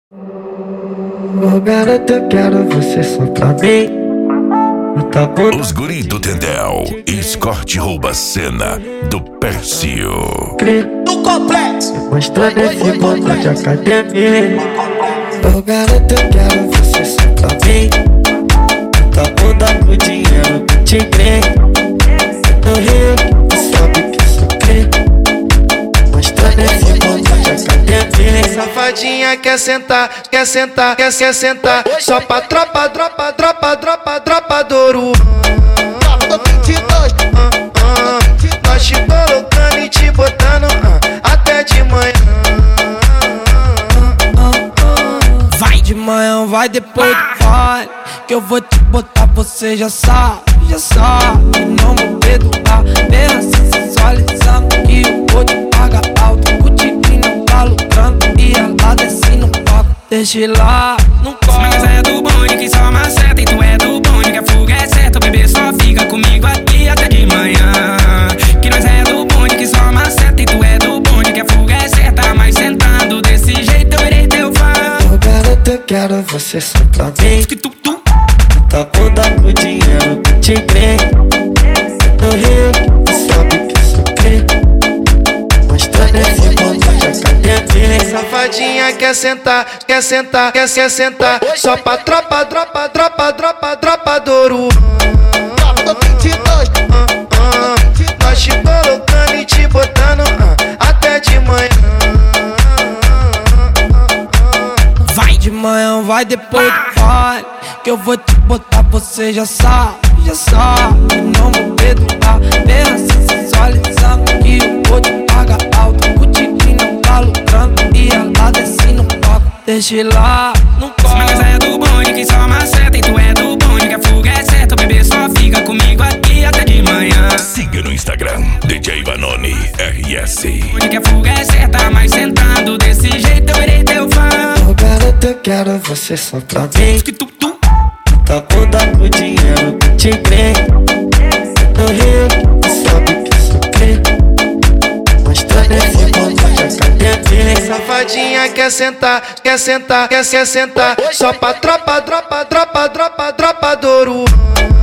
Ô garota, eu quero você só pra mim. Os guri do Tendel, Escort rouba cena do Pércio. Do complexo, Mostrando esse ponto de academia. Ô garota, eu quero você só pra mim. Tá bunda com dinheiro do tigre. No Rio, tu sabe que sou crente. Mostrando esse ponto de academia. safadinha quer sentar, quer sentar, quer sentar. Só pra tropa do ouro. Nós te colocando e te botando até de manhã. Vai de manhã, vai depois do pai, que eu vou te botar, você já sabe. Não vou perdoar, bem assim sensualizando, que eu vou te pagar alto. O tigre não tá lucrando e ela desce no palco. Deixa lá, não corre. Mas é do bonde que só maceta, e tu é do bonde que a fuga é certa. O bebê só fica comigo aqui até de manhã. Que nós é do bonde que só maceta, e tu é do bonde que a fuga é certa. Mas sentando desse jeito eu irei teu fã. Ô garota, eu quero você só pra mim. Tá bunda com dinheiro do tigre. No Rio, tu sabe que sou crente. Mostrando esse ponto de academia. Safadinha quer sentar, quer sentar, quer sentar. Só pra tropa do ouro. Nós te colocando e te botando até de manhã. Vai de manhã, vai depois do pai, que eu vou te botar, você já sabe. Não vou perdoar, bem assim sensualizando, que eu vou te pagar alto. O tigre não tá lucrando e ela desce no palco. Deixa lá, não corre. Mas é do bonde que só maceta, e tu é do bonde que a fuga é certa. O bebê só fica comigo aqui até de manhã. Siga no Instagram, DJ Vanoni RS. Onde que a fuga é certa, mas sentando desse jeito eu irei teu fã. Ô garota, eu quero você só pra mim. Tá bunda com dinheiro do tigre. No Rio, tu sabe que sou crente. Mostrando esse ponto de academia. Safadinha quer sentar, quer sentar, quer sentar. Só pra tropa do ouro.